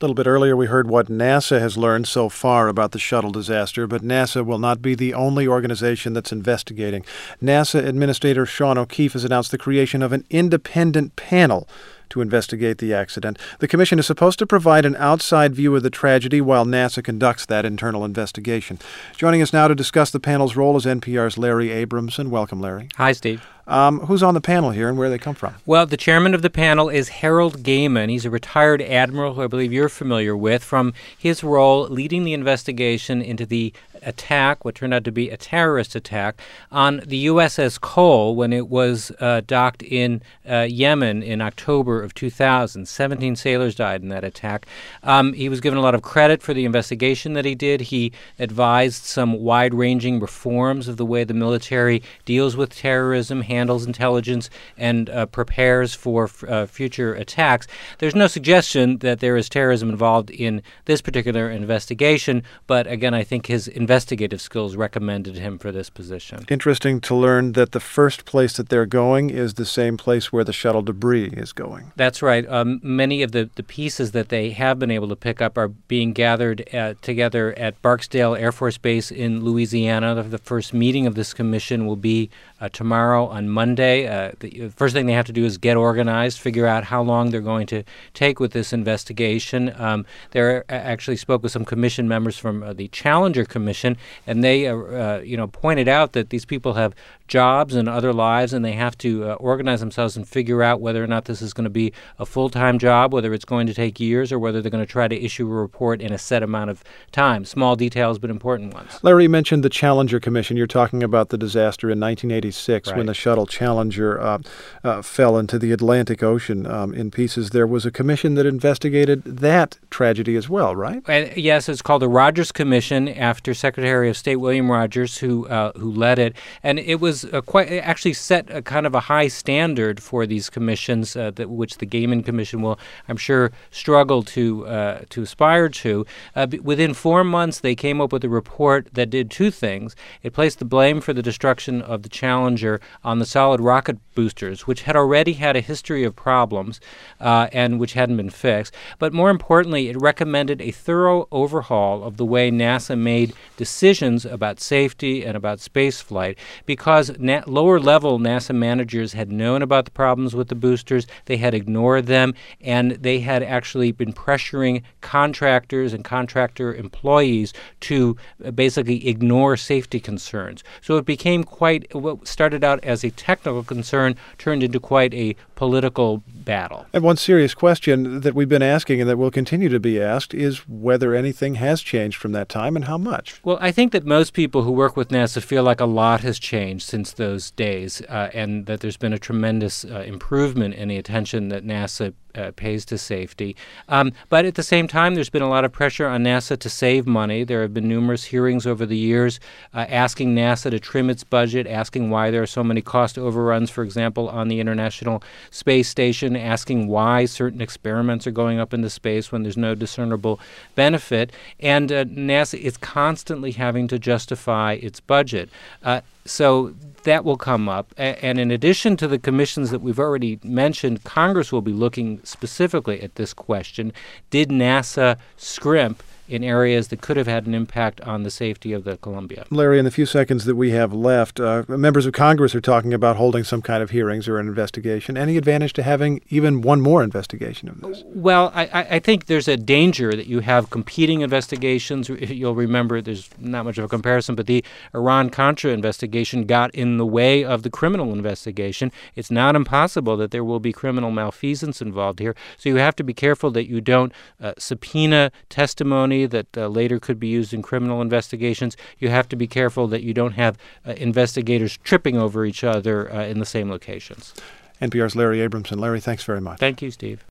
little bit earlier, we heard what NASA has learned so far about the shuttle disaster, but NASA will not be the only organization that's investigating. NASA Administrator Sean O'Keefe has announced the creation of an independent panel to investigate the accident. The commission is supposed to provide an outside view of the tragedy while NASA conducts that internal investigation. Joining us now to discuss the panel's role is NPR's Larry Abramson. Welcome, Larry. Hi, Steve. Who's on the panel here and where do they come from? Well, the chairman of the panel is Harold Gehman. He's a retired admiral who I believe you're familiar with from his role leading the investigation into the attack, what turned out to be a terrorist attack, on the USS Cole when it was docked in Yemen in October of 2000. 17 sailors died in that attack. He was given a lot of credit for the investigation that he did. He advised some wide-ranging reforms of the way the military deals with terrorism, handles intelligence, and prepares for future attacks. There's no suggestion that there is terrorism involved in this particular investigation, but again, I think his investigative skills recommended him for this position. Interesting to learn that the first place that they're going is the same place where the shuttle debris is going. That's right. Many of the pieces that they have been able to pick up are being gathered together at Barksdale Air Force Base in Louisiana. The first meeting of this commission will be tomorrow on Monday. The first thing they have to do is get organized, figure out how long they're going to take with this investigation. They actually spoke with some commission members from the Challenger Commission, and they pointed out that these people have jobs and other lives, and they have to organize themselves and figure out whether or not this is going to be a full-time job, whether it's going to take years, or whether they're going to try to issue a report in a set amount of time. Small details, but important ones. Larry mentioned the Challenger Commission. You're talking about the disaster in 1986 Right. when the shuttle Challenger fell into the Atlantic Ocean in pieces. There was a commission that investigated that tragedy as well, right? Yes, it's called the Rogers Commission after Secretary of State William Rogers, who led it. And it was actually set a kind of a high standard for these commissions, which the Gehman Commission will, I'm sure, struggle to aspire to. Within 4 months, they came up with a report that did two things. It placed the blame for the destruction of the Challenger on the solid rocket boosters, which had already had a history of problems and which hadn't been fixed. But more importantly, it recommended a thorough overhaul of the way NASA made decisions about safety and about space flight, because lower-level NASA managers had known about the problems with the boosters, they had ignored them, and they had actually been pressuring contractors and contractor employees to basically ignore safety concerns. So it became what started out as a technical concern turned into quite a political battle. And one serious question that we've been asking and that will continue to be asked is whether anything has changed from that time and how much. Well, I think that most people who work with NASA feel like a lot has changed since those days and that there's been a tremendous improvement in the attention that NASA pays to safety. But at the same time, there's been a lot of pressure on NASA to save money. There have been numerous hearings over the years asking NASA to trim its budget, asking why there are so many cost overruns, for example, on the International Space Station, asking why certain experiments are going up into space when there's no discernible benefit. And NASA is constantly having to justify its budget. So that will come up. And in addition to the commissions that we've already mentioned, Congress will be looking specifically at this question. Did NASA scrimp in areas that could have had an impact on the safety of the Columbia? Larry, in the few seconds that we have left, members of Congress are talking about holding some kind of hearings or an investigation. Any advantage to having even one more investigation of this? Well, I think there's a danger that you have competing investigations. You'll remember there's not much of a comparison, but the Iran-Contra investigation got in the way of the criminal investigation. It's not impossible that there will be criminal malfeasance involved here. So you have to be careful that you don't subpoena testimony that later could be used in criminal investigations. You have to be careful that you don't have investigators tripping over each other in the same locations. NPR's Larry Abramson. Larry, thanks very much. Thank you, Steve.